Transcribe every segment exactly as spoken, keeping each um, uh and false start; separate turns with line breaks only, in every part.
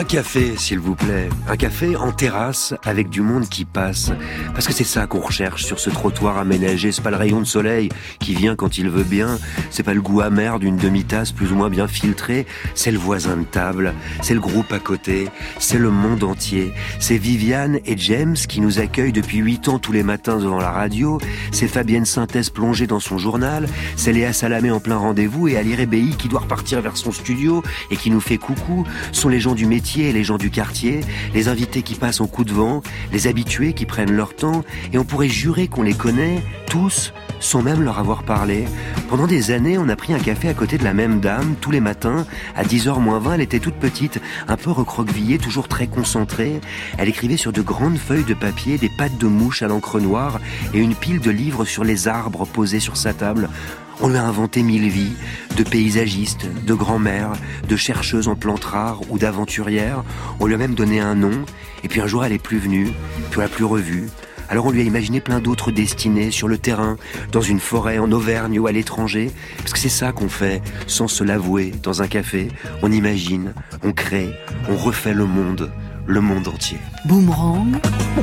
café, s'il vous plaît. Un café en terrasse avec du monde qui passe. Parce que c'est ça qu'on recherche sur ce trottoir aménagé. C'est pas le rayon de soleil qui vient quand il veut bien. C'est pas le goût amer d'une demi-tasse plus ou moins bien filtrée. C'est le voisin de table. C'est le groupe à côté. C'est le monde entier. C'est Viviane et James qui nous accueillent depuis huit ans tous les matins devant la radio. C'est Fabienne Synthèse plongée dans son journal. C'est Léa Salamé en plein rendez-vous et Ali Rebéi qui doit repartir vers son studio et qui nous fait coucou. Ce sont les gens du métier et les gens du quartier, les invités qui passent en coup de vent, les habitués qui prennent leur temps, et on pourrait jurer qu'on les connaît tous, sans même leur avoir parlé. Pendant des années, on a pris un café à côté de la même dame, tous les matins, à dix heures moins vingt, elle était toute petite, un peu recroquevillée, toujours très concentrée. Elle écrivait sur de grandes feuilles de papier, des pattes de mouche à l'encre noire, et une pile de livres sur les arbres posés sur sa table. On lui a inventé mille vies, de paysagistes, de grand-mères, de chercheuses en plantes rares ou d'aventurières. On lui a même donné un nom, et puis un jour elle est plus venue, puis on l'a plus revue. Alors on lui a imaginé plein d'autres destinées, sur le terrain, dans une forêt, en Auvergne ou à l'étranger. Parce que c'est ça qu'on fait, sans se l'avouer, dans un café. On imagine, on crée, on refait le monde, le monde entier.
Boomerang.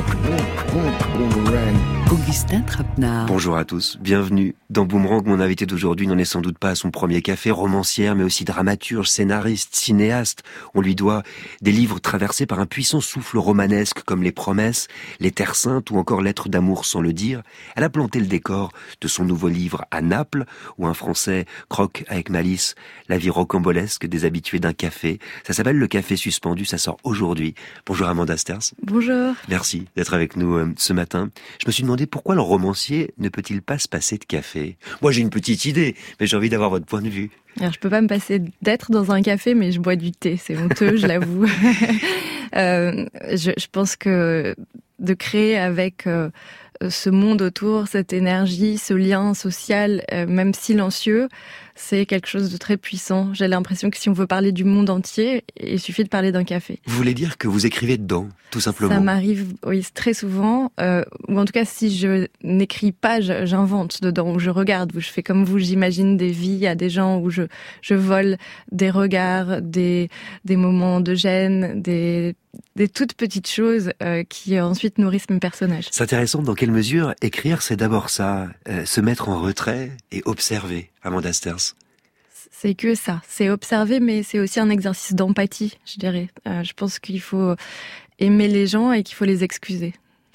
Augustin Trapenard.
Bonjour à tous, bienvenue dans Boomerang. Mon invité d'aujourd'hui n'en est sans doute pas à son premier café, romancière mais aussi dramaturge, scénariste, cinéaste. On lui doit des livres traversés par un puissant souffle romanesque comme Les Promesses, Les Terres Saintes ou encore Lettres d'amour sans le dire. Elle a planté le décor de son nouveau livre à Naples, où un Français croque avec malice la vie rocambolesque des habitués d'un café. Ça s'appelle Le Café Suspendu, ça sort aujourd'hui. Bonjour Amanda Sters.
Bonjour.
Merci d'être avec nous euh, ce matin. Je me suis demandé pourquoi le romancier ne peut-il pas se passer de café ? Moi j'ai une petite idée, mais j'ai envie d'avoir votre point de vue.
Alors je peux pas me passer d'être dans un café, mais je bois du thé, c'est honteux, je l'avoue. euh, je, je pense que de créer avec euh, ce monde autour, cette énergie, ce lien social, euh, même silencieux, c'est quelque chose de très puissant. J'ai l'impression que si on veut parler du monde entier, il suffit de parler d'un café.
Vous voulez dire que vous écrivez dedans, tout simplement ?
Ça m'arrive, oui, très souvent. Euh, ou en tout cas, si je n'écris pas, je, j'invente dedans, ou je regarde, ou je fais comme vous, j'imagine des vies à des gens, où je, je vole des regards, des, des moments de gêne, des, des toutes petites choses euh, qui ensuite nourrissent mes personnages.
C'est intéressant, dans quelle mesure écrire, c'est d'abord ça, euh, se mettre en retrait et observer, Amanda Sters.
C'est que ça, c'est observer, mais c'est aussi un exercice d'empathie, je dirais. Euh, je pense qu'il faut aimer les gens et qu'il faut les excuser.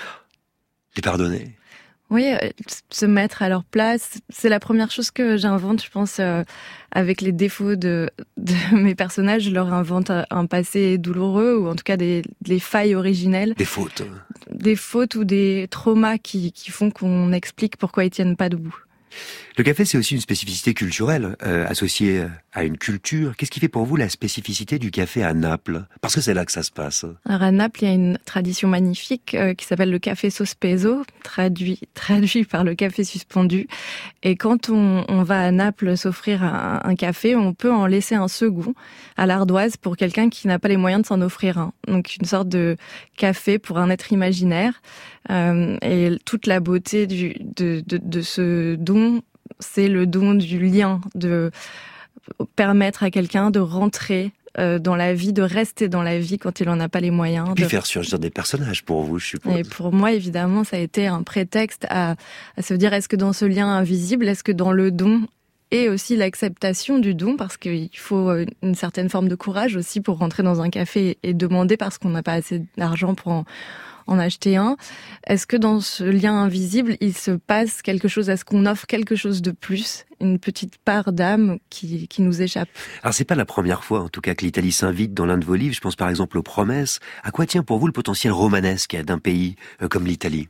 Les pardonner ?
Oui, euh, se mettre à leur place, c'est la première chose que j'invente, je pense, euh, avec les défauts de, de mes personnages. Je leur invente un passé douloureux, ou en tout cas des, des failles originelles.
Des fautes.
Des fautes ou des traumas qui, qui font qu'on explique pourquoi ils tiennent pas debout.
Le café, c'est aussi une spécificité culturelle, euh, associée à une culture. Qu'est-ce qui fait pour vous la spécificité du café à Naples ? Parce que c'est là que ça se passe.
Alors à Naples, il y a une tradition magnifique euh, qui s'appelle le café sospeso, traduit, traduit par le café suspendu. Et quand on, on va à Naples s'offrir un, un café, on peut en laisser un second à l'ardoise pour quelqu'un qui n'a pas les moyens de s'en offrir un. Donc une sorte de café pour un être imaginaire. Euh, et toute la beauté du, de, de, de ce don, c'est le don du lien, de permettre à quelqu'un de rentrer euh, dans la vie, de rester dans la vie quand il en a pas les moyens.
Et puis
de...
faire surgir des personnages pour vous, je suppose.
Et pour moi, évidemment, ça a été un prétexte à, à se dire, est-ce que dans ce lien invisible, est-ce que dans le don et aussi l'acceptation du don, parce qu'il faut une certaine forme de courage aussi pour rentrer dans un café et demander parce qu'on n'a pas assez d'argent pour en en acheter un. Est-ce que dans ce lien invisible, il se passe quelque chose? Est-ce qu'on offre quelque chose de plus? Une petite part d'âme qui, qui nous échappe?
Alors c'est pas la première fois, en tout cas, que l'Italie s'invite dans l'un de vos livres. Je pense par exemple aux Promesses. À quoi tient pour vous le potentiel romanesque d'un pays comme l'Italie?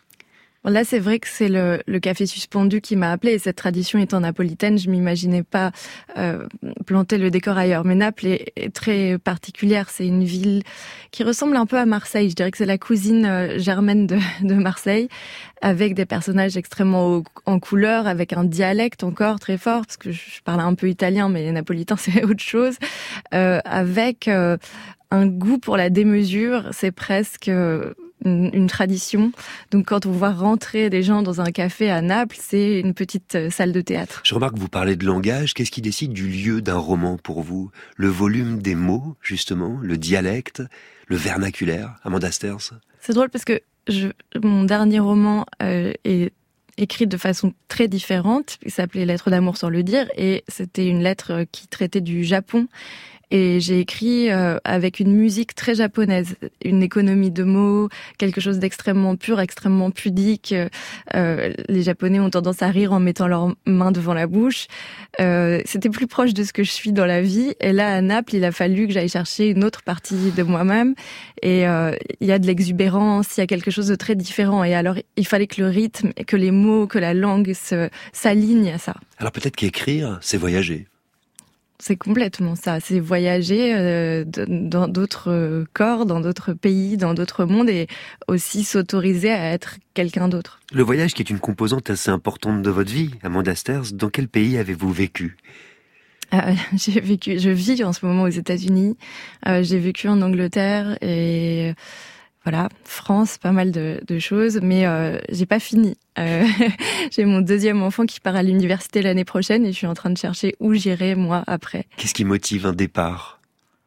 Là, c'est vrai que c'est le, le café suspendu qui m'a appelée, et cette tradition étant napolitaine, je m'imaginais pas euh, planter le décor ailleurs. Mais Naples est, est très particulière, c'est une ville qui ressemble un peu à Marseille. Je dirais que c'est la cousine euh, germaine de, de Marseille, avec des personnages extrêmement en couleur, avec un dialecte encore très fort, parce que je parle un peu italien, mais les napolitains c'est autre chose, euh, avec euh, un goût pour la démesure. C'est presque... Euh, une, une tradition. Donc quand on voit rentrer des gens dans un café à Naples, c'est une petite salle de théâtre.
Je remarque que vous parlez de langage. Qu'est-ce qui décide du lieu d'un roman pour vous ? Le volume des mots, justement, le dialecte, le vernaculaire, Amanda Sterz ?
C'est drôle parce que je, mon dernier roman euh, est écrit de façon très différente. Il s'appelait Lettre d'amour sans le dire et c'était une lettre qui traitait du Japon. Et j'ai écrit euh, avec une musique très japonaise, une économie de mots, quelque chose d'extrêmement pur, extrêmement pudique. Euh, les Japonais ont tendance à rire en mettant leurs mains devant la bouche. Euh, c'était plus proche de ce que je suis dans la vie. Et là, à Naples, il a fallu que j'aille chercher une autre partie de moi-même. Et euh, il y a de l'exubérance, il y a quelque chose de très différent. Et alors, il fallait que le rythme, que les mots, que la langue se, s'alignent à ça.
Alors peut-être qu'écrire, c'est voyager.
C'est complètement ça, c'est voyager euh, dans d'autres corps, dans d'autres pays, dans d'autres mondes et aussi s'autoriser à être quelqu'un d'autre.
Le voyage qui est une composante assez importante de votre vie, Amanda Sterz, dans quel pays avez-vous vécu ?
euh, J'ai vécu, je vis en ce moment aux États-Unis, euh, j'ai vécu en Angleterre et voilà, France, pas mal de, de choses, mais euh, j'ai pas fini. Euh, j'ai mon deuxième enfant qui part à l'université l'année prochaine et je suis en train de chercher où j'irai moi après.
Qu'est-ce qui motive un départ ?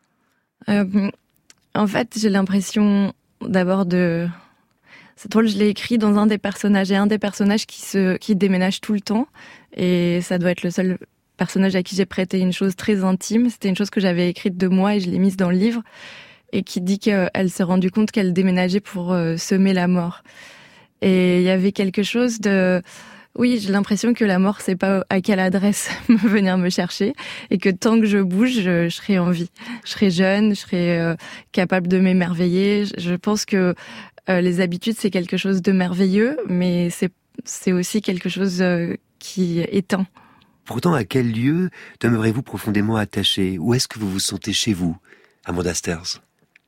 euh, En fait, j'ai l'impression d'abord de... C'est drôle, je l'ai écrit dans un des personnages et un des personnages qui se qui déménage tout le temps et ça doit être le seul personnage à qui j'ai prêté une chose très intime. C'était une chose que j'avais écrite de moi et je l'ai mise dans le livre. Et qui dit qu'elle s'est rendue compte qu'elle déménageait pour euh, semer la mort. Et il y avait quelque chose de... Oui, j'ai l'impression que la mort, c'est pas à quelle adresse venir me chercher, et que tant que je bouge, je, je serai en vie. Je serai jeune, je serai euh, capable de m'émerveiller. Je pense que euh, les habitudes, c'est quelque chose de merveilleux, mais c'est, c'est aussi quelque chose euh, qui éteint.
Pourtant, à quel lieu demeurez-vous profondément attaché ? Où est-ce que vous vous sentez chez vous, Amanda Sterz ?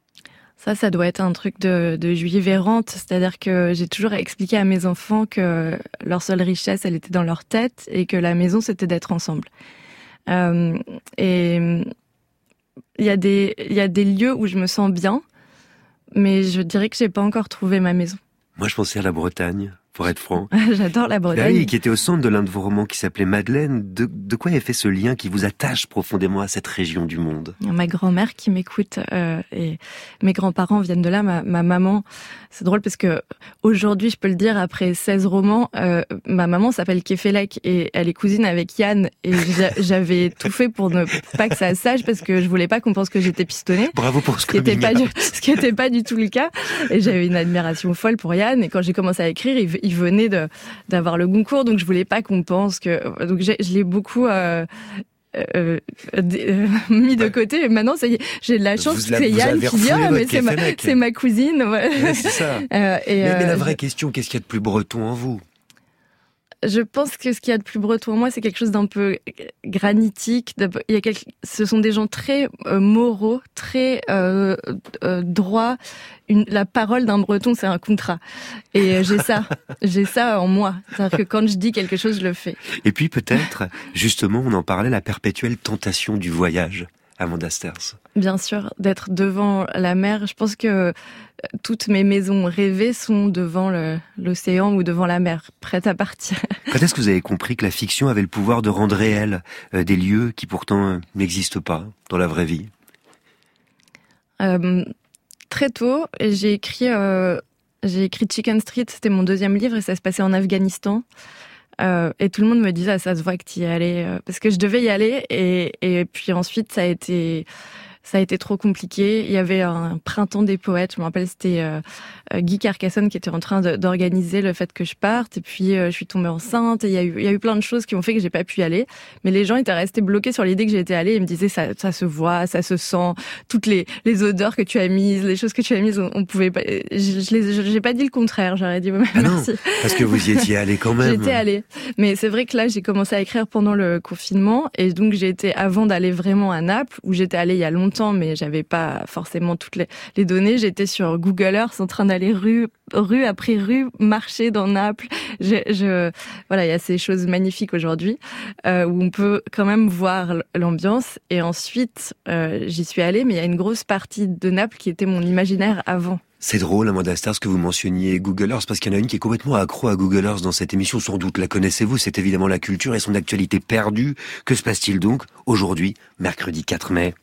Ça, ça doit être un truc de, de juive errante. C'est-à-dire que j'ai toujours expliqué à mes enfants que leur seule richesse, elle était dans leur tête et que la maison, c'était d'être ensemble. Euh, et il y a des, il y a des lieux où je me sens bien, mais je dirais que j'ai pas encore trouvé ma maison.
Moi, je pensais à la Bretagne, pour être franc.
J'adore la Bretagne.
Oui, qui était au centre de l'un de vos romans qui s'appelait Madeleine. De, de quoi est fait ce lien qui vous attache profondément à cette région du monde ?
Ma grand-mère qui m'écoute euh, et mes grands-parents viennent de là. Ma, ma maman, c'est drôle parce que aujourd'hui, je peux le dire, après seize romans, euh, ma maman s'appelle Kefelec et elle est cousine avec Yann. Et j'avais tout fait pour ne pas que ça sache parce que je voulais pas qu'on pense que j'étais pistonnée.
Bravo pour ce
qui était pas du, ce qui était pas du tout le cas. Et j'avais une admiration folle pour Yann. Et quand j'ai commencé à écrire, il, il venait de d'avoir le Goncourt, donc je voulais pas qu'on pense que. Donc j'ai, je l'ai beaucoup. Euh, Euh, euh, mis de côté. Et maintenant, ça y est, j'ai de la chance
vous
que c'est Yann qui dit ah mais c'est ma, c'est ma cousine. Ouais.
Ouais, c'est ça.
Euh, et
mais, mais la
euh,
vraie
je...
question, qu'est-ce qu'il y a de plus breton en vous ?
Je pense que ce qu'il y a de plus breton en moi, c'est quelque chose d'un peu granitique. Il y a quelque... Ce sont des gens très euh, moraux, très euh, euh, droits. Une... La parole d'un breton, c'est un contrat. Et euh, j'ai ça, j'ai ça en moi. C'est-à-dire que quand je dis quelque chose, je le fais.
Et puis peut-être, justement, on en parlait, la perpétuelle tentation du voyage. Amanda Sterz.
Bien sûr, d'être devant la mer. Je pense que toutes mes maisons rêvées sont devant le, l'océan ou devant la mer, prêtes à partir.
Quand est-ce que vous avez compris que la fiction avait le pouvoir de rendre réel euh, des lieux qui pourtant euh, n'existent pas dans la vraie vie ?
euh, Très tôt, j'ai écrit, euh, j'ai écrit Chicken Street, c'était mon deuxième livre et ça se passait en Afghanistan. Euh, et tout le monde me disait, ah, ça se voit que tu y allais, euh, parce que je devais y aller. Et, et puis ensuite, ça a été, ça a été trop compliqué. Il y avait un printemps des poètes, je me rappelle, c'était euh, Guy Carcassonne qui était en train de, d'organiser le fait que je parte. Et puis euh, je suis tombée enceinte. Et il y a eu, il y a eu plein de choses qui ont fait que j'ai pas pu y aller. Mais les gens étaient restés bloqués sur l'idée que j'étais allée. Ils me disaient, ça, ça se voit, ça se sent, toutes les, les odeurs que tu as mises, les choses que tu as mises, on, on pouvait pas. Je, je les, je, j'ai pas dit le contraire. J'aurais dit, ouais,
ah
merci.
Non, parce que vous y étiez allée quand même.
J'étais allée. Mais c'est vrai que là, j'ai commencé à écrire pendant le confinement. Et donc, j'ai été, avant d'aller vraiment à Naples, où j'étais allée il y a longtemps, mais j'avais pas forcément toutes les, les données. J'étais sur Google Earth en train d'aller rue, rue après rue, marcher dans Naples. Je, je, voilà, il y a ces choses magnifiques aujourd'hui, euh, où on peut quand même voir l'ambiance. Et ensuite, euh, j'y suis allée, mais il y a une grosse partie de Naples qui était mon imaginaire avant.
C'est drôle, Amanda Stars, que vous mentionniez Google Earth, parce qu'il y en a une qui est complètement accro à Google Earth dans cette émission. Sans doute la connaissez-vous, c'est évidemment la culture et son actualité perdue. Que se passe-t-il donc aujourd'hui, mercredi quatre mai?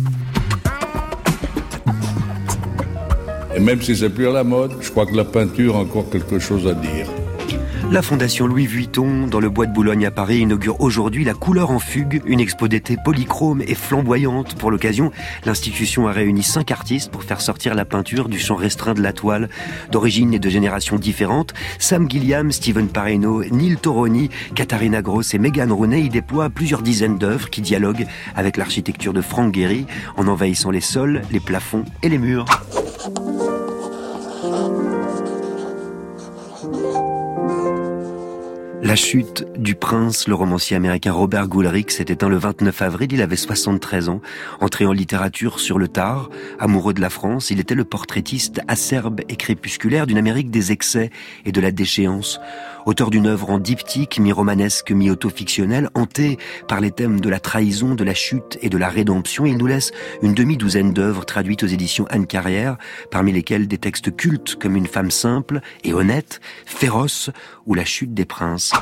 Et même si c'est plus à la mode, je crois que la peinture a encore quelque chose à dire.
La Fondation Louis Vuitton, dans le bois de Boulogne à Paris, inaugure aujourd'hui la couleur en fugue, une expo d'été polychrome et flamboyante. Pour l'occasion, l'institution a réuni cinq artistes pour faire sortir la peinture du champ restreint de la toile. D'origine et de générations différentes, Sam Gilliam, Steven Pareno, Neil Toroni, Katharina Gross et Megan Rooney y déploient plusieurs dizaines d'œuvres qui dialoguent avec l'architecture de Frank Gehry en envahissant les sols, les plafonds et les murs. La chute du prince, le romancier américain Robert Goulrick s'est éteint le vingt-neuf avril, il avait soixante-treize ans. Entré en littérature sur le tard, amoureux de la France, il était le portraitiste acerbe et crépusculaire d'une Amérique des excès et de la déchéance. Auteur d'une œuvre en diptyque, mi-romanesque, mi-autofictionnelle, hanté par les thèmes de la trahison, de la chute et de la rédemption, il nous laisse une demi-douzaine d'œuvres traduites aux éditions Anne Carrière, parmi lesquelles des textes cultes comme Une femme simple et honnête, Féroce ou La chute des princes.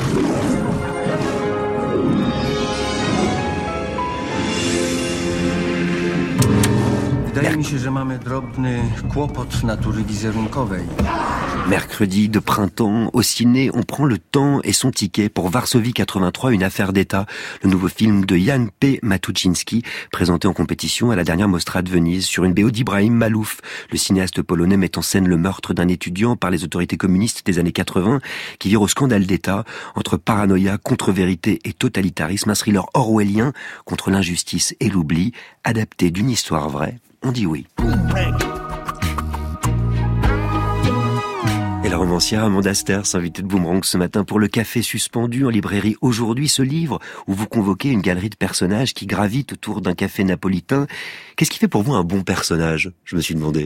Wydaje mi się, że mamy drobny kłopot natury wizerunkowej.
Mercredi de printemps, au ciné, on prend le temps et son ticket pour Varsovie quatre-vingt-trois, une affaire d'État, le nouveau film de Jan P. Matuszynski, présenté en compétition à la dernière Mostra de Venise, sur une B O d'Ibrahim Malouf. Le cinéaste polonais met en scène le meurtre d'un étudiant par les autorités communistes des années quatre-vingts, qui vire au scandale d'État, entre paranoïa, contre-vérité et totalitarisme, un thriller orwellien contre l'injustice et l'oubli, adapté d'une histoire vraie. On dit oui. Et la romancière Amanda Sters, invitée de Boomerang ce matin pour le Café suspendu en librairie aujourd'hui, ce livre où vous convoquez une galerie de personnages qui gravitent autour d'un café napolitain. Qu'est-ce qui fait pour vous un bon personnage ? Je me suis demandé.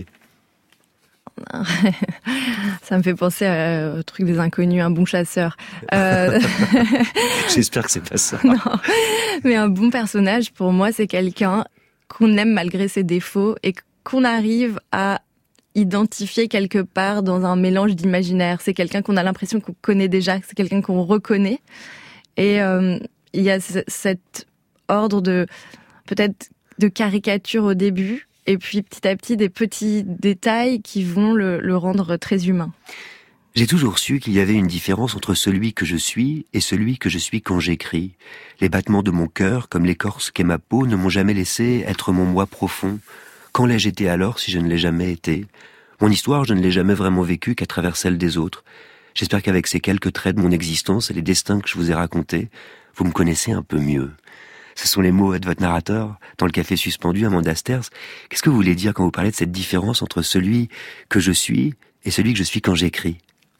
Ça me fait penser au truc des inconnus, un bon chasseur. Euh...
J'espère que c'est pas ça.
Non, mais un bon personnage, pour moi, c'est quelqu'un qu'on aime malgré ses défauts et qu'on arrive à identifier quelque part dans un mélange d'imaginaire. C'est quelqu'un qu'on a l'impression qu'on connaît déjà, c'est quelqu'un qu'on reconnaît. Et euh, il y a c- cet ordre de, peut-être, de caricature au début, et puis petit à petit des petits détails qui vont le, le rendre très humain.
J'ai toujours su qu'il y avait une différence entre celui que je suis et celui que je suis quand j'écris. Les battements de mon cœur, comme l'écorce qu'est ma peau, ne m'ont jamais laissé être mon moi profond. Quand l'ai-je été alors si je ne l'ai jamais été ? Mon histoire, je ne l'ai jamais vraiment vécue qu'à travers celle des autres. J'espère qu'avec ces quelques traits de mon existence et les destins que je vous ai racontés, vous me connaissez un peu mieux. Ce sont les mots de votre narrateur dans le Café suspendu, Amanda Sters. Qu'est-ce que vous voulez dire quand vous parlez de cette différence entre celui que je suis et celui que je suis quand j'écris ?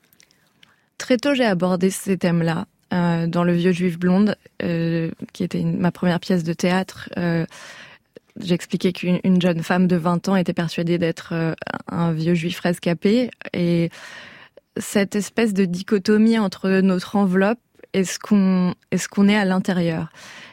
Très tôt, j'ai abordé ces thèmes-là euh, dans Le Vieux Juif blonde, euh, qui était une, ma première pièce de théâtre. Euh, j'expliquais qu'une une jeune femme de vingt ans était persuadée d'être euh, un vieux juif rescapé. Et cette espèce de dichotomie entre notre enveloppe et ce qu'on, et ce qu'on est à l'intérieur.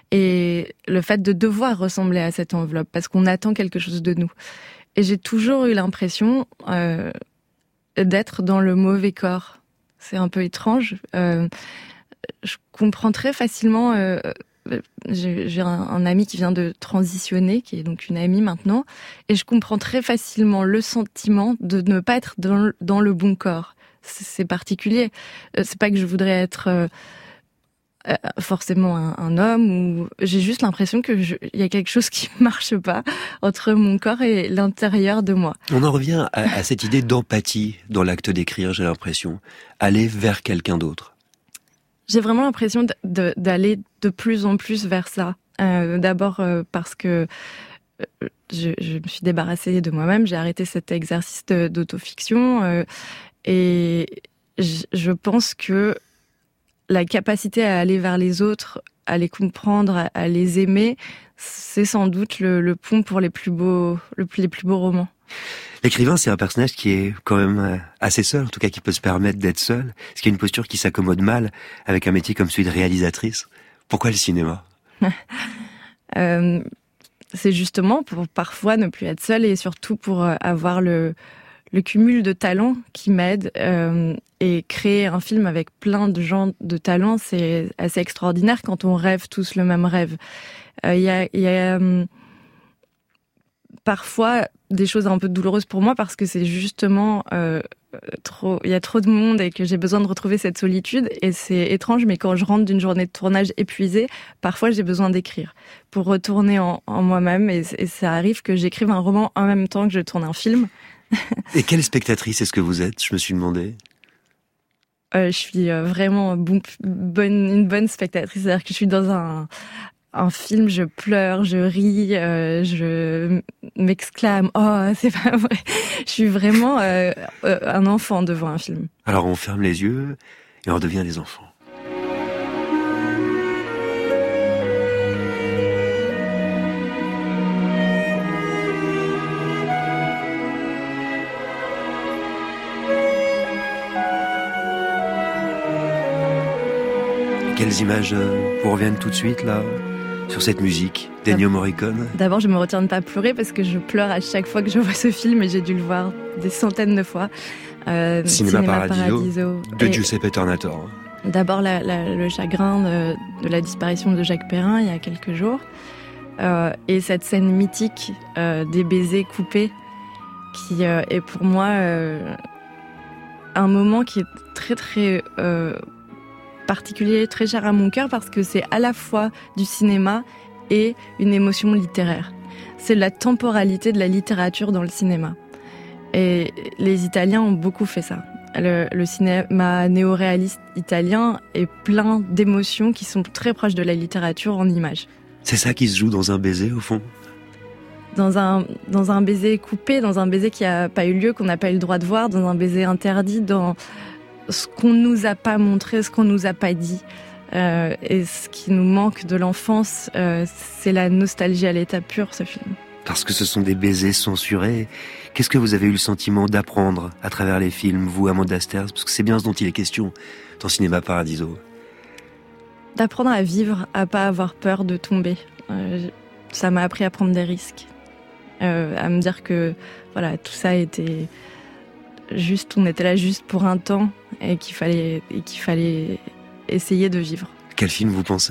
Et le fait de devoir ressembler à cette enveloppe, parce qu'on attend quelque chose de nous. Et j'ai toujours eu l'impression euh, d'être dans le mauvais corps. C'est un peu étrange. Euh, je comprends très facilement. Euh, j'ai j'ai un, un ami qui vient de transitionner, qui est donc une amie maintenant, et je comprends très facilement le sentiment de ne pas être dans, dans le bon corps. C'est, c'est particulier. Euh, c'est pas que je voudrais être euh, euh, forcément un, un homme, ou j'ai juste l'impression que je, y a quelque chose qui marche pas entre mon corps et l'intérieur de moi.
On en revient à, à cette idée d'empathie dans l'acte d'écrire, j'ai l'impression. Aller vers quelqu'un d'autre.
J'ai vraiment l'impression de, de, d'aller de plus en plus vers ça. Euh, d'abord euh, parce que euh, je, je me suis débarrassée de moi-même, j'ai arrêté cet exercice de, d'autofiction euh, et je, je pense que la capacité à aller vers les autres, à les comprendre, à, à les aimer, c'est sans doute le, le pont pour les plus beaux, le, les plus beaux romans.
L'écrivain, c'est un personnage qui est quand même assez seul, en tout cas qui peut se permettre d'être seul, ce qui est une posture qui s'accommode mal avec un métier comme celui de réalisatrice. Pourquoi le cinéma ? euh,
C'est justement pour parfois ne plus être seul et surtout pour avoir le, le cumul de talents qui m'aide. Euh, et créer un film avec plein de gens de talents, c'est assez extraordinaire quand on rêve tous le même rêve. Il euh, y a, y a euh, parfois des choses un peu douloureuses pour moi parce que c'est justement euh, trop, il y a trop de monde et que j'ai besoin de retrouver cette solitude. Et c'est étrange, mais quand je rentre d'une journée de tournage épuisée, parfois j'ai besoin d'écrire pour retourner en, en moi-même. Et, et ça arrive que j'écrive un roman en même temps que je tourne un film.
Et quelle spectatrice est-ce que vous êtes ? Je me suis demandé.
Euh, je suis vraiment bon, bonne, une bonne spectatrice. C'est-à-dire que je suis dans un, un film, je pleure, je ris, euh, je m'exclame. Oh, c'est pas vrai. Je suis vraiment euh, un enfant devant un film.
Alors on ferme les yeux et on redevient des enfants. Quelles images vous reviennent tout de suite, là, sur cette musique d'Ennio Morricone ?
D'abord, je me retiens de ne pas pleurer parce que je pleure à chaque fois que je vois ce film et j'ai dû le voir des centaines de fois. Euh,
Cinéma, Cinéma Paradiso, Paradiso de
et
Giuseppe Tornatore.
D'abord, la, la, le chagrin de, de la disparition de Jacques Perrin il y a quelques jours. Euh, et cette scène mythique euh, des baisers coupés qui euh, est pour moi euh, un moment qui est très, très... Euh, particulier, très cher à mon cœur parce que c'est à la fois du cinéma et une émotion littéraire. C'est la temporalité de la littérature dans le cinéma. Et les Italiens ont beaucoup fait ça. Le, le cinéma néo-réaliste italien est plein d'émotions qui sont très proches de la littérature en images.
C'est ça qui se joue dans un baiser, au fond ?
Dans un, dans un baiser coupé, dans un baiser qui n'a pas eu lieu, qu'on n'a pas eu le droit de voir, dans un baiser interdit, dans ce qu'on nous a pas montré, ce qu'on nous a pas dit, euh, et ce qui nous manque de l'enfance, euh, c'est la nostalgie à l'état pur, ce film.
Parce que ce sont des baisers censurés. Qu'est-ce que vous avez eu le sentiment d'apprendre à travers les films, vous, Amanda Sterz ? Parce que c'est bien ce dont il est question dans Cinéma Paradiso.
D'apprendre à vivre, à pas avoir peur de tomber. Euh, ça m'a appris à prendre des risques, euh, à me dire que voilà, tout ça était juste, on était là juste pour un temps et qu'il fallait, et qu'il fallait essayer de vivre.
Quel film vous pensez ?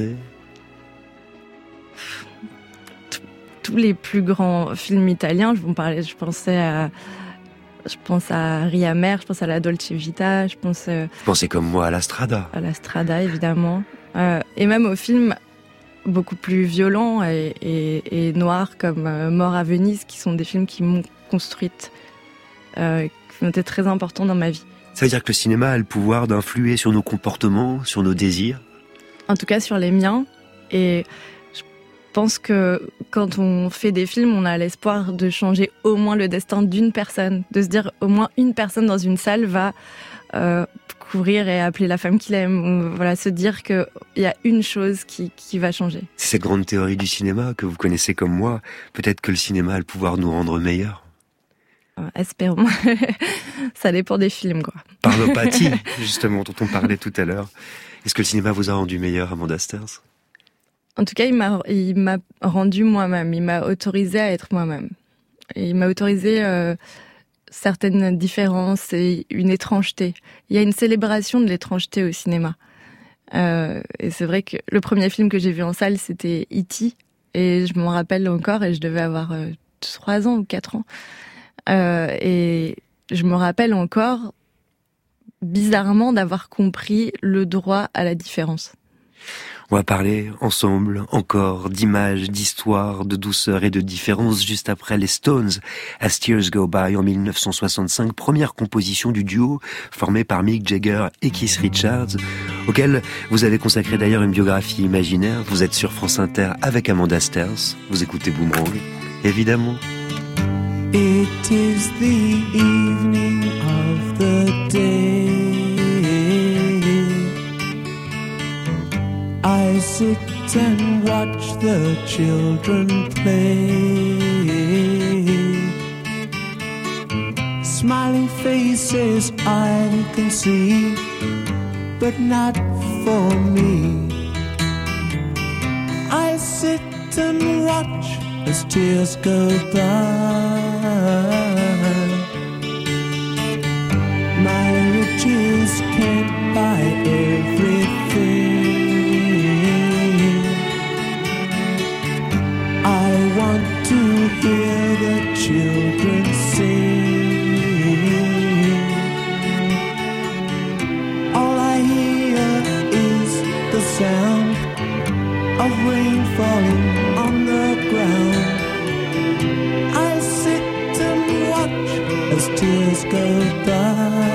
Tous les plus grands films italiens, je vous parlais, je pensais à, je pense à Ria Mer, je pense à La Dolce Vita, je pense. Euh,
vous pensez comme moi à La Strada ?
À La Strada, évidemment, euh, et même aux films beaucoup plus violents et, et, et noirs comme euh, Mort à Venise, qui sont des films qui m'ont construite, euh, qui ont été très importants dans ma vie.
Ça veut dire que le cinéma a le pouvoir d'influer sur nos comportements, sur nos désirs ?
En tout cas sur les miens. Et je pense que quand on fait des films, on a l'espoir de changer au moins le destin d'une personne. De se dire au moins une personne dans une salle va euh, courir et appeler la femme qu'il aime. Ou, voilà, se dire qu'il y a une chose qui, qui va changer.
C'est cette grande théorie du cinéma que vous connaissez comme moi. Peut-être que le cinéma a le pouvoir de nous rendre meilleurs.
Espérons. Ça dépend des films, quoi.
Par l'empathie, justement, dont on parlait tout à l'heure. Est-ce que le cinéma vous a rendu meilleur, Amanda Sterz ?
En tout cas, il m'a, il m'a rendu moi-même. Il m'a autorisé à être moi-même. Et il m'a autorisé euh, certaines différences et une étrangeté. Il y a une célébration de l'étrangeté au cinéma. Euh, et c'est vrai que le premier film que j'ai vu en salle, c'était E T Et je m'en rappelle encore et je devais avoir euh, trois ans ou quatre ans. Euh, et je me rappelle encore, bizarrement, d'avoir compris le droit à la différence.
On va parler ensemble encore d'images, d'histoires, de douceur et de différence juste après les Stones, As Tears Go By en mille neuf cent soixante-cinq, première composition du duo formé par Mick Jagger et Keith Richards, auquel vous avez consacré d'ailleurs une biographie imaginaire. Vous êtes sur France Inter avec Amanda Sterz, vous écoutez Boomerang, évidemment.
It is the evening of the day. I sit and watch the children play. Smiling faces I can see, but not for me. I sit and watch as tears go by. children sing. All I hear is the sound of rain falling on the ground. I sit and watch as tears go by.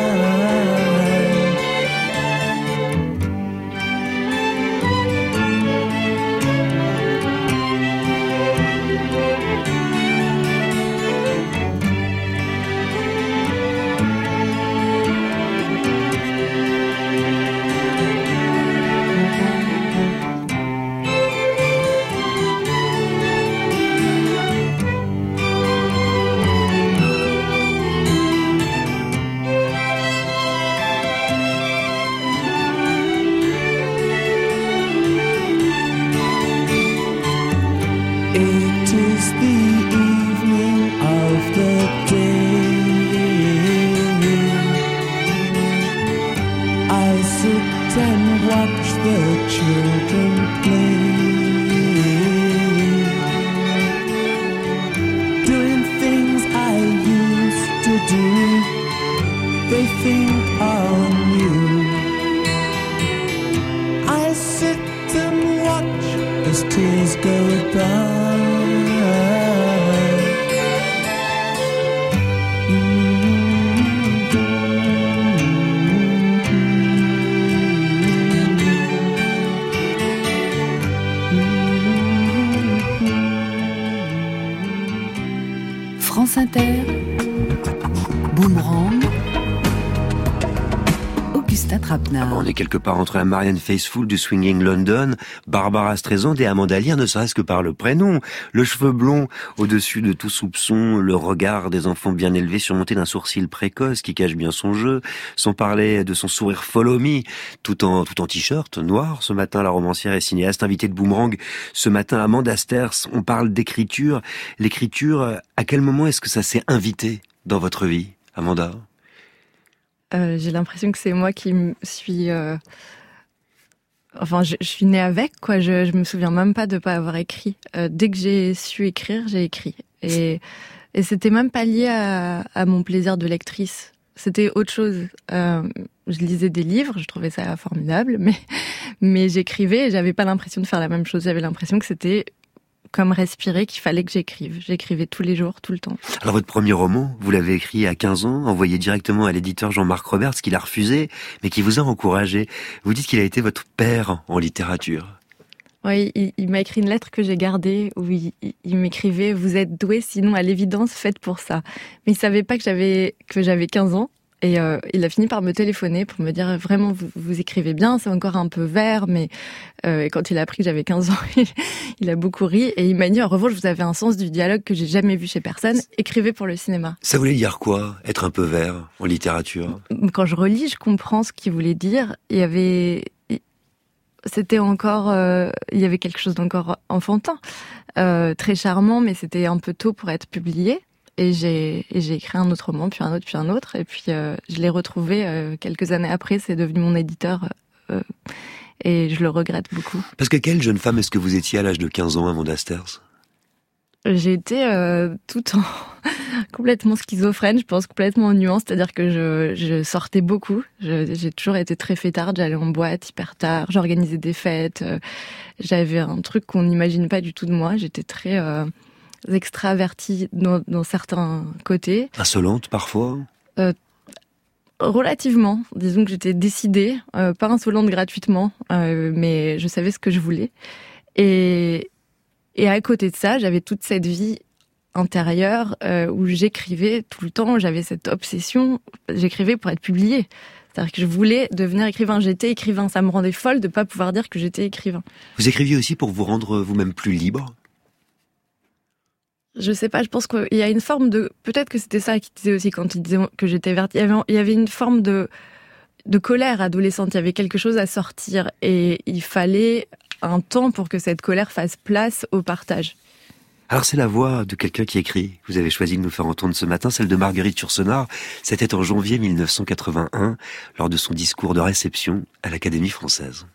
France Inter, Boomerang, Augustin Trapenard.
On est quelque part entre la Marianne Faithfull du Swinging London, Barbara Streisand et Amanda Lear, ne serait-ce que par le prénom. Le cheveu blond au-dessus de tout soupçon, le regard des enfants bien élevés surmonté d'un sourcil précoce qui cache bien son jeu, sans parler de son sourire follow me, tout en, tout en t-shirt noir. Ce matin, la romancière et cinéaste invitée de Boomerang. Ce matin, Amanda Sters, on parle d'écriture. L'écriture, à quel moment est-ce que ça s'est invité dans votre vie, Amanda ?
Euh, j'ai l'impression que c'est moi qui me suis... Euh... Enfin, je, je suis née avec, quoi. Je, je me souviens même pas de pas avoir écrit. Euh, dès que j'ai su écrire, j'ai écrit. Et, et c'était même pas lié à, à mon plaisir de lectrice. C'était autre chose. Euh, je lisais des livres, je trouvais ça formidable, mais, mais j'écrivais et j'avais pas l'impression de faire la même chose. J'avais l'impression que c'était comme respirer, qu'il fallait que j'écrive. J'écrivais tous les jours, tout le temps.
Alors votre premier roman, vous l'avez écrit à quinze ans, envoyé directement à l'éditeur Jean-Marc Roberts, qui l'a refusé, mais qui vous a encouragé. Vous dites qu'il a été votre père en littérature.
Oui, il, il m'a écrit une lettre que j'ai gardée, où il, il, il m'écrivait « Vous êtes doué, sinon à l'évidence, faites pour ça ». Mais il savait pas que j'avais, que j'avais quinze ans. Et euh, il a fini par me téléphoner pour me dire vraiment vous, vous écrivez bien, c'est encore un peu vert, mais euh, quand il a appris que j'avais quinze ans, il a beaucoup ri et il m'a dit en revanche vous avez un sens du dialogue que j'ai jamais vu chez personne, écrivez pour le cinéma.
Ça voulait dire quoi, être un peu vert en littérature ?
Quand je relis, je comprends ce qu'il voulait dire. Il y avait, c'était encore, euh, il y avait quelque chose d'encore enfantin, euh, très charmant, mais c'était un peu tôt pour être publié. Et j'ai, et j'ai écrit un autre roman, puis un autre, puis un autre. Et puis euh, je l'ai retrouvé euh, quelques années après. C'est devenu mon éditeur. Euh, et je le regrette beaucoup.
Parce que quelle jeune femme est-ce que vous étiez à l'âge de quinze ans, Amanda Sters ?
J'ai été euh, tout en complètement schizophrène, je pense, complètement en nuance. C'est-à-dire que je, je sortais beaucoup. Je, j'ai toujours été très fêtarde. J'allais en boîte hyper tard. J'organisais des fêtes. Euh, j'avais un truc qu'on n'imagine pas du tout de moi. J'étais très... Euh, extravertie dans, dans certains côtés.
Insolente parfois
euh, Relativement. Disons que j'étais décidée, euh, pas insolente gratuitement, euh, mais je savais ce que je voulais. Et, et à côté de ça, j'avais toute cette vie intérieure euh, où j'écrivais tout le temps, j'avais cette obsession, j'écrivais pour être publiée. C'est-à-dire que je voulais devenir écrivain. J'étais écrivain. Ça me rendait folle de pas pouvoir dire que j'étais écrivain.
Vous écriviez aussi pour vous rendre vous-même plus libre ?
Je sais pas, je pense qu'il y a une forme de... Peut-être que c'était ça qu'il disait aussi quand il disait que j'étais verte. Il y avait, il y avait une forme de, de colère adolescente. Il y avait quelque chose à sortir. Et il fallait un temps pour que cette colère fasse place au partage.
Alors c'est la voix de quelqu'un qui écrit. Vous avez choisi de nous faire entendre ce matin, celle de Marguerite Yourcenar. C'était en janvier mille neuf cent quatre-vingt-un, lors de son discours de réception à l'Académie française.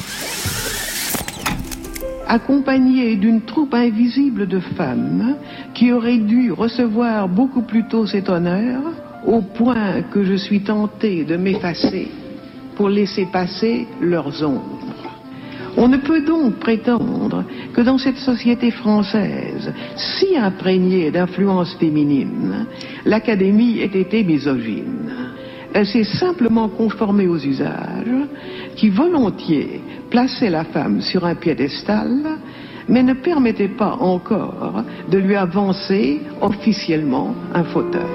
Accompagnée d'une troupe invisible de femmes qui auraient dû recevoir beaucoup plus tôt cet honneur, au point que je suis tentée de m'effacer pour laisser passer leurs ombres. On ne peut donc prétendre que dans cette société française, si imprégnée d'influences féminines, l'Académie ait été misogyne. Elle s'est simplement conformée aux usages qui volontiers plaçaient la femme sur un piédestal, mais ne permettaient pas encore de lui avancer officiellement un fauteuil.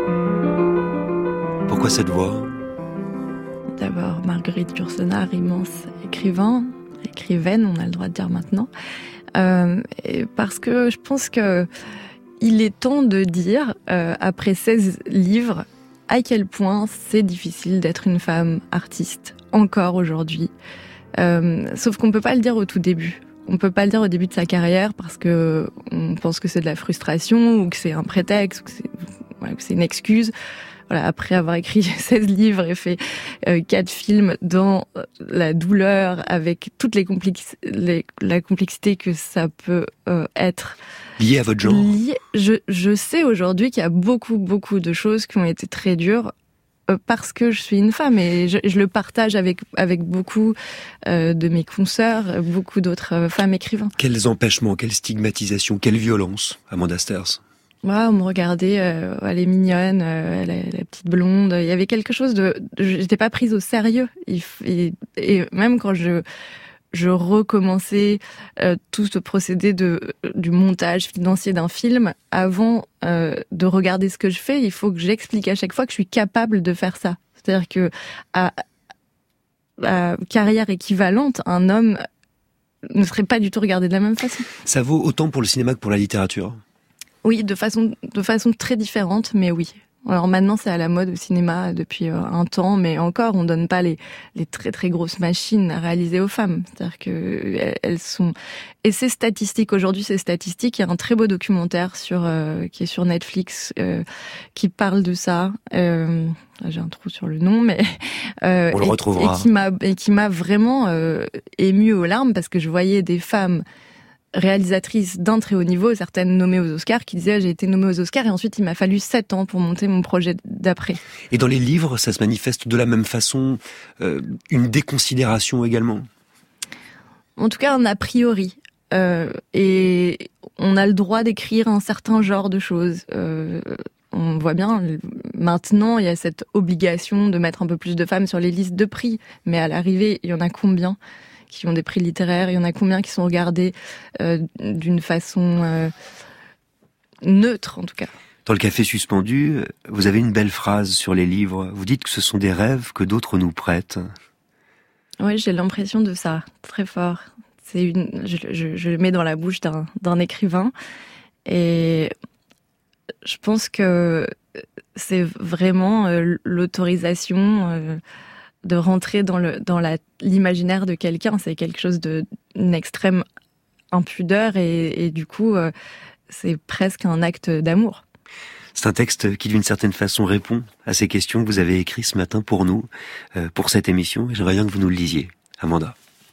Pourquoi cette voix ?
D'abord, Marguerite Yourcenar, immense écrivain, écrivaine, on a le droit de dire maintenant, euh, et parce que je pense que il est temps de dire, euh, après seize livres, à quel point c'est difficile d'être une femme artiste, encore aujourd'hui. Euh, sauf qu'on peut pas le dire au tout début. On peut pas le dire au début de sa carrière parce que on pense que c'est de la frustration ou que c'est un prétexte ou que c'est, voilà, que c'est une excuse. Voilà, après avoir écrit seize livres et fait euh, quatre films dans la douleur avec toutes les, complexi- les la complexité que ça peut euh, être
lié à votre genre.
Lié, je, je sais aujourd'hui qu'il y a beaucoup, beaucoup de choses qui ont été très dures euh, parce que je suis une femme et je, je le partage avec, avec beaucoup euh, de mes consoeurs, beaucoup d'autres euh, femmes écrivains.
Quels empêchements, quelle stigmatisation, quelle violence, Amanda Sters?
Ouais, on me regardait, euh, elle est mignonne, euh, la, la petite blonde. Il y avait quelque chose de, de j'étais pas prise au sérieux. Et, et, et même quand je je recommençais euh, tout ce procédé de du montage financier d'un film, avant euh, de regarder ce que je fais, il faut que j'explique à chaque fois que je suis capable de faire ça. C'est-à-dire que à, à carrière équivalente, un homme ne serait pas du tout regardé de la même façon.
Ça vaut autant pour le cinéma que pour la littérature?
Oui, de façon de façon très différente, mais oui. Alors maintenant, c'est à la mode au cinéma depuis euh, un temps, mais encore, on donne pas les les très très grosses machines à réaliser aux femmes. C'est-à-dire que elles sont. Et ces statistiques aujourd'hui, ces statistiques, il y a un très beau documentaire sur euh, qui est sur Netflix euh, qui parle de ça. Euh, j'ai un trou sur le nom, mais
euh, on le
et,
retrouvera.
Et qui m'a et qui m'a vraiment euh, émue aux larmes parce que je voyais des femmes réalisatrice d'un très haut niveau, certaines nommées aux Oscars, qui disaient j'ai été nommée aux Oscars et ensuite il m'a fallu sept ans pour monter mon projet d'après.
Et dans les livres, ça se manifeste de la même façon, euh, une déconsidération également?
En tout cas, un a priori. Euh, et on a le droit d'écrire un certain genre de choses. Euh, on voit bien, maintenant, il y a cette obligation de mettre un peu plus de femmes sur les listes de prix. Mais à l'arrivée, il y en a combien qui ont des prix littéraires? Il y en a combien qui sont regardés euh, d'une façon euh, neutre, en tout cas?
Dans le Café suspendu, vous avez une belle phrase sur les livres. Vous dites que ce sont des rêves que d'autres nous prêtent.
Oui, j'ai l'impression de ça, très fort. C'est une, je, je, je le mets dans la bouche d'un, d'un écrivain. Et je pense que c'est vraiment euh, l'autorisation... Euh, de rentrer dans le dans la l'imaginaire de quelqu'un, c'est quelque chose de une extrême impudeur et, et du coup euh, c'est presque un acte d'amour.
C'est un texte qui d'une certaine façon répond à ces questions que vous avez écrites ce matin pour nous, euh, pour cette émission. J'aimerais bien que vous nous le lisiez, Amanda.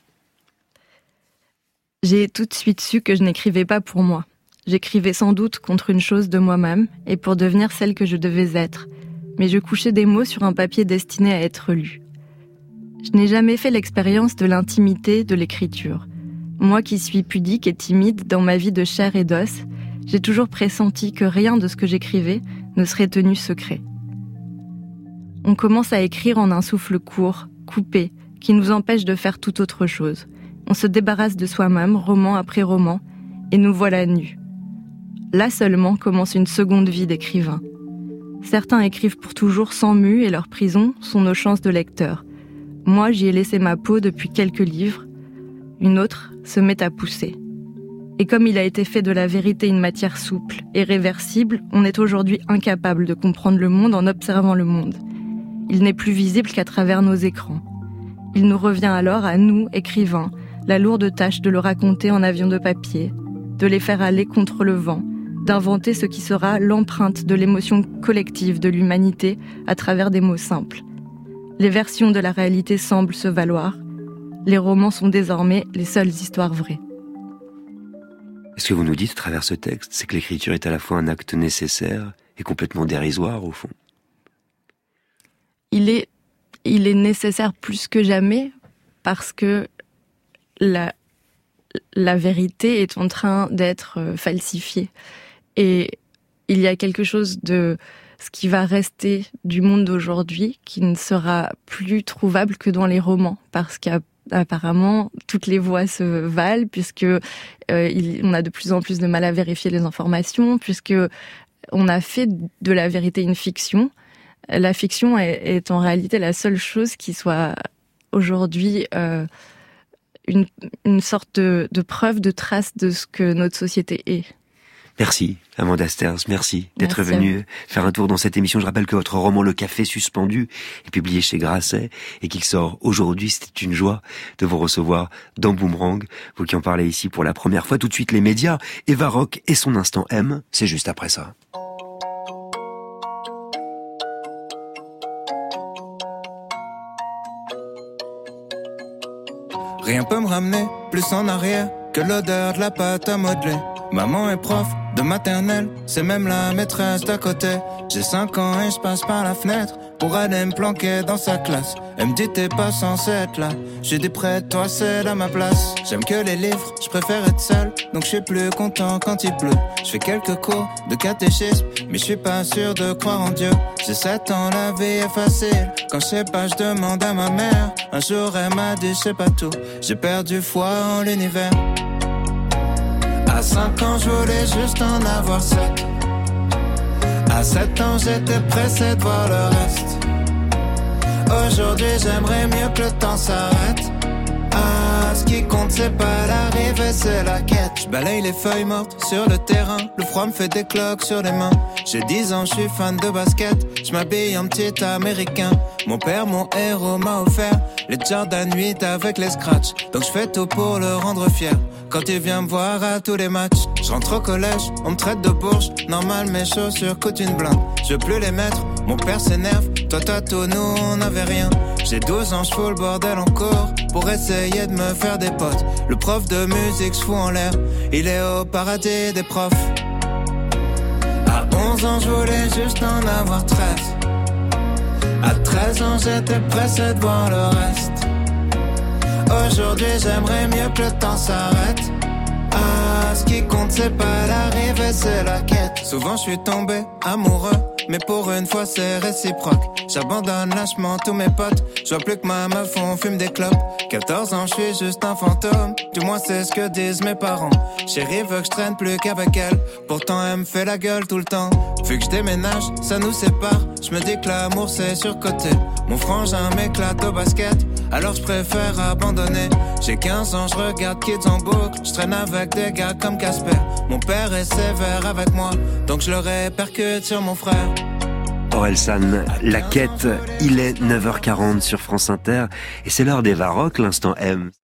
J'ai tout de suite su que je n'écrivais pas pour moi. J'écrivais sans doute contre une chose de moi-même et pour devenir celle que je devais être. Mais je couchais des mots sur un papier destiné à être lu. Je n'ai jamais fait l'expérience de l'intimité de l'écriture. Moi qui suis pudique et timide dans ma vie de chair et d'os, j'ai toujours pressenti que rien de ce que j'écrivais ne serait tenu secret. On commence à écrire en un souffle court, coupé, qui nous empêche de faire toute autre chose. On se débarrasse de soi-même, roman après roman, et nous voilà nus. Là seulement commence une seconde vie d'écrivain. Certains écrivent pour toujours sans mue et leur prison sont nos chances de lecteur. Moi, j'y ai laissé ma peau depuis quelques livres. Une autre se met à pousser. Et comme il a été fait de la vérité une matière souple et réversible, on est aujourd'hui incapable de comprendre le monde en observant le monde. Il n'est plus visible qu'à travers nos écrans. Il nous revient alors, à nous, écrivains, la lourde tâche de le raconter en avion de papier, de les faire aller contre le vent, d'inventer ce qui sera l'empreinte de l'émotion collective de l'humanité à travers des mots simples. Les versions de la réalité semblent se valoir. Les romans sont désormais les seules histoires vraies.
Ce que vous nous dites à travers ce texte, c'est que l'écriture est à la fois un acte nécessaire et complètement dérisoire, au fond.
Il est, il est nécessaire plus que jamais parce que la, la vérité est en train d'être falsifiée. Et il y a quelque chose de ce qui va rester du monde d'aujourd'hui qui ne sera plus trouvable que dans les romans, parce qu'apparemment toutes les voix se valent, puisque euh, il, on a de plus en plus de mal à vérifier les informations, puisque on a fait de la vérité une fiction. La fiction est, est en réalité la seule chose qui soit aujourd'hui euh, une, une sorte de, de preuve, de trace de ce que notre société est.
Merci, Amanda Sterz, merci d'être
Merci
venue faire un tour dans cette émission. Je rappelle que votre roman Le Café suspendu est publié chez Grasset et qu'il sort aujourd'hui. C'était une joie de vous recevoir dans Boomerang, vous qui en parlez ici pour la première fois. Tout de suite, les médias, Eva Rock et son instant M, c'est juste après ça.
Rien peut me ramener plus en arrière que l'odeur de la pâte à modeler. Maman est prof de maternelle, c'est même la maîtresse d'à côté. J'ai cinq ans et je passe par la fenêtre pour aller me planquer dans sa classe. Elle me dit t'es pas censé être là. J'ai dit près de toi c'est là ma place. J'aime que les livres, je préfère être seul, donc je suis plus content quand il pleut. Je fais quelques cours de catéchisme, mais je suis pas sûr de croire en Dieu. J'ai sept ans, la vie est facile. Quand je sais pas, je demande à ma mère. Un jour elle m'a dit je sais pas tout. J'ai perdu foi en l'univers. À cinq ans, je voulais juste en avoir sept. À sept ans, j'étais pressé de voir le reste. Aujourd'hui, j'aimerais mieux que le temps s'arrête. Ah, ce qui compte, c'est pas l'arrivée, c'est la quête. Je balaye les feuilles mortes sur le terrain. Le froid me fait des cloques sur les mains. J'ai dix ans, je suis fan de basket. Je m'habille en petit américain. Mon père, mon héros, m'a offert les Jordan huit avec les scratchs. Donc je fais tout pour le rendre fier. Quand il vient me voir à tous les matchs, je rentre au collège, on me traite de bourge. Normal, mes chaussures coûtent une blinde. Je veux plus les mettre, mon père s'énerve. Toi t'as tout, nous on n'avait rien. J'ai douze ans, je fous le bordel encore pour essayer de me faire des potes. Le prof de musique, je fous en l'air. Il est au paradis des profs. À onze ans, je voulais juste en avoir treize. À treize ans, j'étais pressé de voir le reste. Aujourd'hui, j'aimerais mieux que le temps s'arrête. Ah, ce qui compte, c'est pas l'arrivée, c'est la quête. Souvent, je suis tombé amoureux, mais pour une fois, c'est réciproque. J'abandonne lâchement tous mes potes. Je vois plus que ma meuf, on fume des clopes. quatorze ans, je suis juste un fantôme. Du moins, c'est ce que disent mes parents. Chérie veut que je traîne plus qu'avec elle. Pourtant, elle me fait la gueule tout le temps. Vu que je déménage, ça nous sépare. Je me dis que l'amour, c'est surcoté. Mon frangin m'éclate au basket, alors je préfère abandonner. J'ai quinze ans, je regarde Kids en boucle. Je traîne avec des gars comme Casper. Mon père est sévère avec moi, donc je le répercute sur mon frère.
Orelsan, La Quête, il est neuf heures quarante sur France Inter, et c'est l'heure d'Eva Rock, l'instant M.